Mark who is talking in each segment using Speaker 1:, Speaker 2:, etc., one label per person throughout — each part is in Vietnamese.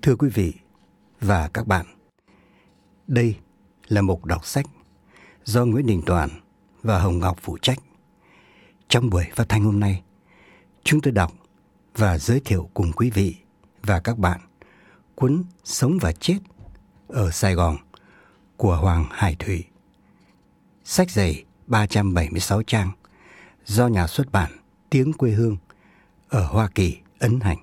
Speaker 1: Thưa quý vị và các bạn, đây là mục đọc sách do Nguyễn Đình Toàn và Hồng Ngọc phụ trách. Trong buổi phát thanh hôm nay, chúng tôi đọc và giới thiệu cùng quý vị và các bạn cuốn Sống và Chết ở Sài Gòn của Hoàng Hải Thủy. Sách dày 376 trang do nhà xuất bản Tiếng Quê Hương ở Hoa Kỳ ấn hành.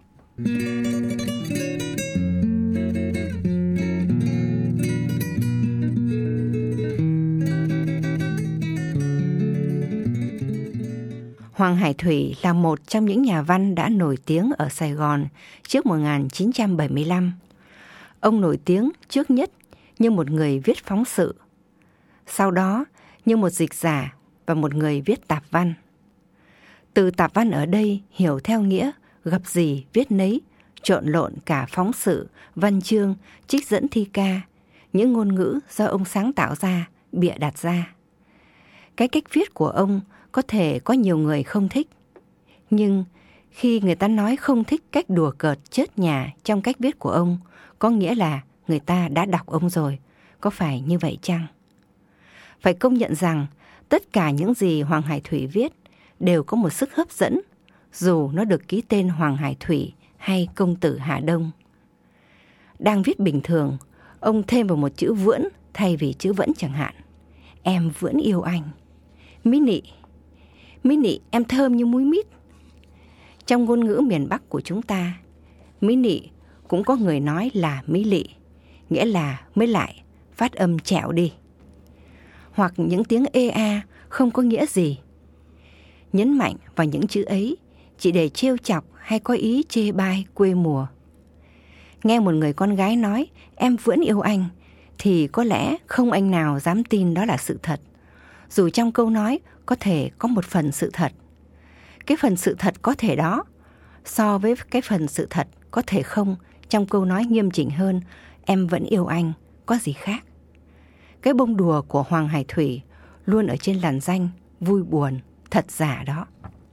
Speaker 2: Hoàng Hải Thủy là một trong những nhà văn đã nổi tiếng ở Sài Gòn trước 1975. Ông nổi tiếng trước nhất như một người viết phóng sự, sau đó như một dịch giả và một người viết tạp văn. Từ tạp văn ở đây hiểu theo nghĩa gặp gì viết nấy, trộn lộn cả phóng sự, văn chương, trích dẫn thi ca, những ngôn ngữ do ông sáng tạo ra, bịa đặt ra. Cái cách viết của ông có thể có nhiều người không thích, nhưng khi người ta nói không thích cách đùa cợt chớt nhà trong cách viết của ông, có nghĩa là người ta đã đọc ông rồi. Có phải như vậy chăng? Phải công nhận rằng tất cả những gì Hoàng Hải Thủy viết đều có một sức hấp dẫn, dù nó được ký tên Hoàng Hải Thủy hay Công tử Hà Đông. Đang viết bình thường, ông thêm vào một chữ vưỡng thay vì chữ vẫn chẳng hạn. Em vẫn yêu anh. Mỹ nị, em thơm như múi mít. Trong ngôn ngữ miền Bắc của chúng ta, mỹ nị cũng có người nói là mỹ lị, nghĩa là mới lại, phát âm chẹo đi. Hoặc những tiếng ea không có nghĩa gì. Nhấn mạnh vào những chữ ấy chỉ để trêu chọc hay có ý chê bai quê mùa. Nghe một người con gái nói em vẫn yêu anh thì có lẽ không anh nào dám tin đó là sự thật, dù trong câu nói có thể có một phần sự thật. Cái phần sự thật có thể đó so với cái phần sự thật có thể không trong câu nói nghiêm chỉnh hơn em vẫn yêu anh có gì khác. Cái bông đùa của Hoàng Hải Thủy luôn ở trên làn danh vui buồn, thật giả đó.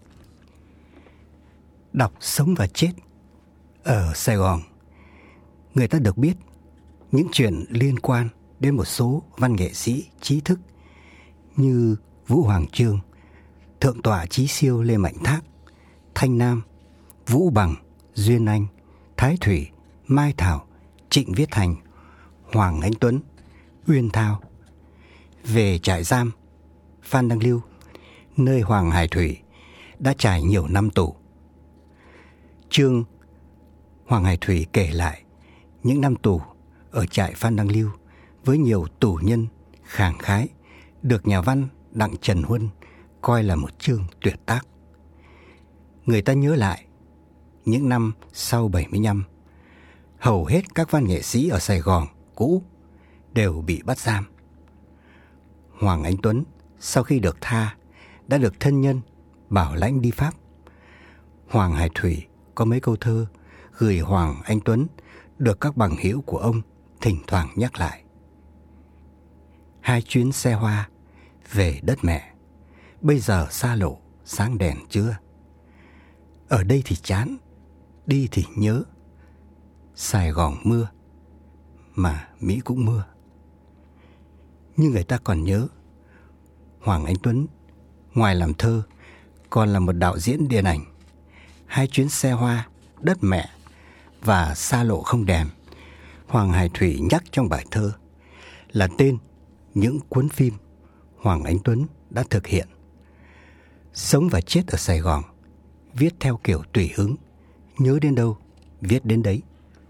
Speaker 1: Đọc Sống và Chết ở Sài Gòn, người ta được biết những chuyện liên quan đến một số văn nghệ sĩ trí thức như Vũ Hoàng Chương, Thượng tọa Chí Siêu Lê Mạnh Thác, Thanh Nam, Vũ Bằng, Duyên Anh, Thái Thủy, Mai Thảo, Trịnh Viết Hành, Hoàng Anh Tuấn, Uyên Thao. Về trại giam Phan Đăng Lưu, nơi Hoàng Hải Thủy đã trải nhiều năm tù. Chương Hoàng Hải Thủy kể lại những năm tù ở trại Phan Đăng Lưu với nhiều tù nhân khẳng khái, được nhà văn Đặng Trần Huân coi là một chương tuyệt tác. Người ta nhớ lại những năm sau 75, hầu hết các văn nghệ sĩ ở Sài Gòn cũ đều bị bắt giam. Hoàng Anh Tuấn sau khi được tha đã được thân nhân bảo lãnh đi Pháp. Hoàng Hải Thủy có mấy câu thơ gửi Hoàng Anh Tuấn được các bằng hữu của ông thỉnh thoảng nhắc lại. Hai chuyến xe hoa về đất mẹ, bây giờ xa lộ sáng đèn chưa. Ở đây thì chán, đi thì nhớ. Sài Gòn mưa, mà Mỹ cũng mưa. Nhưng người ta còn nhớ Hoàng Anh Tuấn ngoài làm thơ còn là một đạo diễn điện ảnh. Hai chuyến xe hoa, đất mẹ và xa lộ không đèn, Hoàng Hải Thủy nhắc trong bài thơ là tên những cuốn phim Hoàng Anh Tuấn đã thực hiện. Sống và Chết ở Sài Gòn viết theo kiểu tùy hứng, nhớ đến đâu viết đến đấy.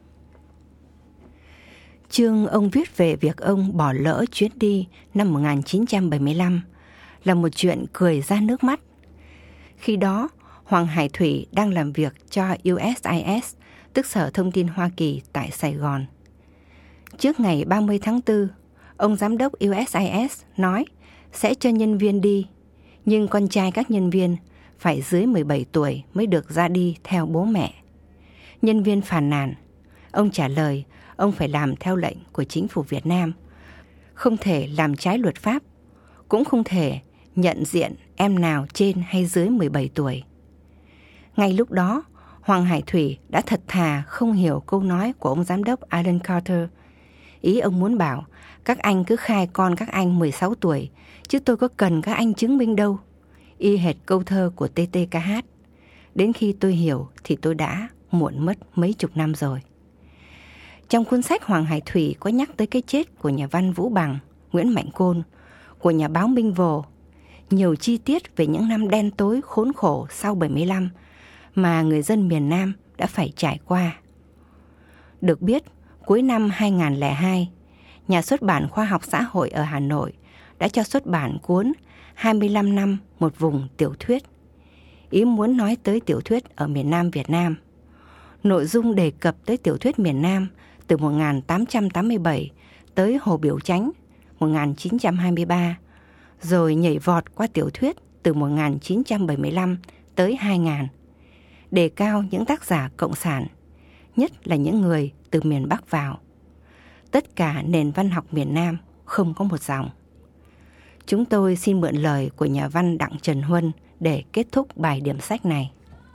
Speaker 2: Chương ông viết về việc ông bỏ lỡ chuyến đi năm 1975 là một chuyện cười ra nước mắt. Khi đó, Hoàng Hải Thủy đang làm việc cho USIS, tức Sở Thông tin Hoa Kỳ tại Sài Gòn. Trước ngày 30 tháng 4, ông giám đốc USIS nói sẽ cho nhân viên đi, nhưng con trai các nhân viên phải dưới 17 tuổi mới được ra đi theo bố mẹ. Nhân viên phàn nàn. Ông trả lời ông phải làm theo lệnh của chính phủ Việt Nam, không thể làm trái luật pháp, cũng không thể nhận diện em nào trên hay dưới 17 tuổi. Ngay lúc đó, Hoàng Hải Thủy đã thật thà không hiểu câu nói của ông giám đốc Alan Carter. Ý ông muốn bảo, các anh cứ khai con các anh 16 tuổi, chứ tôi có cần các anh chứng minh đâu. Y hệt câu thơ của TTKH. Đến khi tôi hiểu thì tôi đã muộn mất mấy chục năm rồi. Trong cuốn sách Hoàng Hải Thủy có nhắc tới cái chết của nhà văn Vũ Bằng, Nguyễn Mạnh Côn, của nhà báo Minh Vồ, nhiều chi tiết về những năm đen tối khốn khổ sau 75 mà người dân miền Nam đã phải trải qua. Được biết, cuối năm 2002, nhà xuất bản Khoa học Xã hội ở Hà Nội đã cho xuất bản cuốn 25 năm một vùng tiểu thuyết. Ý muốn nói tới tiểu thuyết ở miền Nam Việt Nam. Nội dung đề cập tới tiểu thuyết miền Nam từ 1887 tới Hồ Biểu Chánh 1923, rồi nhảy vọt qua tiểu thuyết từ 1975 tới 2000, đề cao những tác giả cộng sản, nhất là những người từ miền Bắc vào. Tất cả nền văn học miền Nam không có một dòng. Chúng tôi xin mượn lời của nhà văn Đặng Trần Huân để kết thúc bài điểm sách này.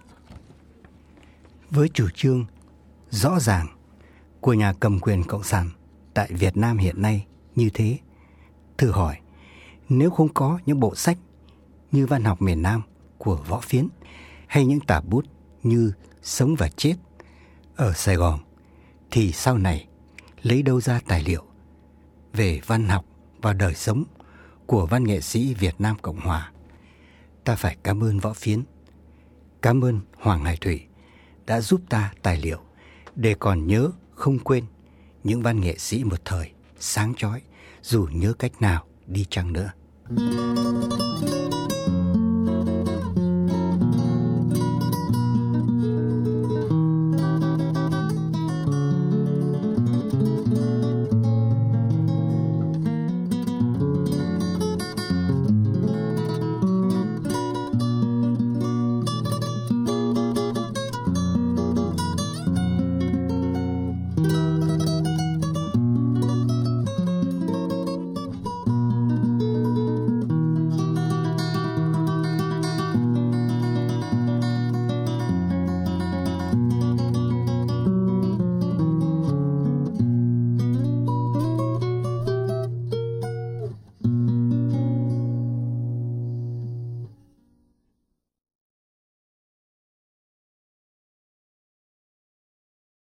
Speaker 1: Với chủ trương rõ ràng của nhà cầm quyền cộng sản tại Việt Nam hiện nay như thế, thử hỏi, nếu không có những bộ sách như Văn học miền Nam của Võ Phiến hay những tạp bút như Sống và Chết ở Sài Gòn, thì sau này lấy đâu ra tài liệu về văn học và đời sống của văn nghệ sĩ Việt Nam Cộng Hòa? Ta phải cảm ơn Võ Phiến, cảm ơn Hoàng Hải Thủy đã giúp ta tài liệu để còn nhớ không quên những văn nghệ sĩ một thời sáng chói, dù nhớ cách nào đi chăng nữa.